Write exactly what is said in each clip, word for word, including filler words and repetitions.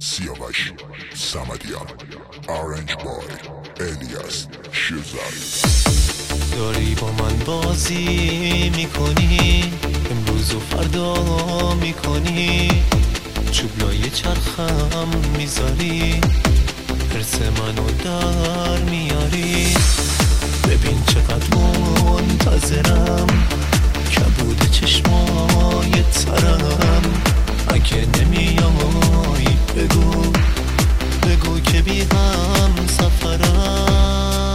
سیاوش صمدیان آرنج بای الیاس شیزاری. داری با من بازی میکنی، امروز و فردا میکنی، چوبلای چرخم میذاری، حرس منو در میاری. ببین چقدر منتظرم، کبود چشمای ترم. اگه نمیای بگو بگو که بی هم سفرم.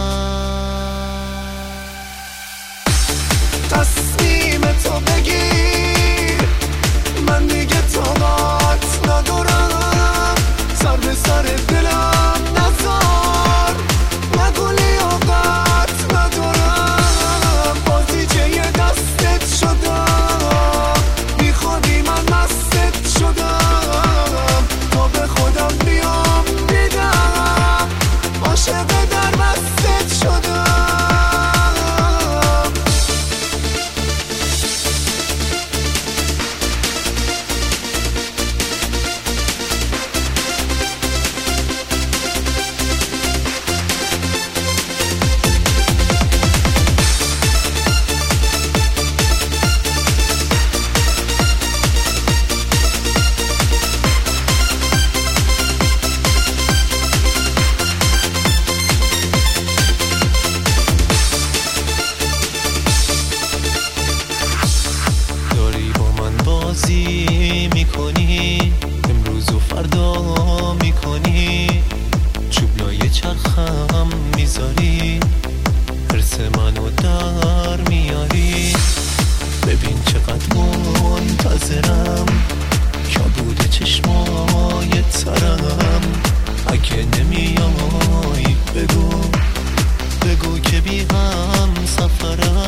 تصمیم تو بگیر، من دیگه طاقت ندارم. سر به سر دلم نذار، نگو لیاقت ندارم. بازیچه یه دستت شدم، بی خودی من مستت شدم. تا به خودم بیام دیدم، عاشق در مستت شدم. بازی میکنی، امروز و فردا میکنی، چوبلای چرخم میذاری، حرس منو در میاری. ببین چقدر منتظرم، کبود چشمای ترم. اگه نمیای بگو بگو که بی هم سفرم.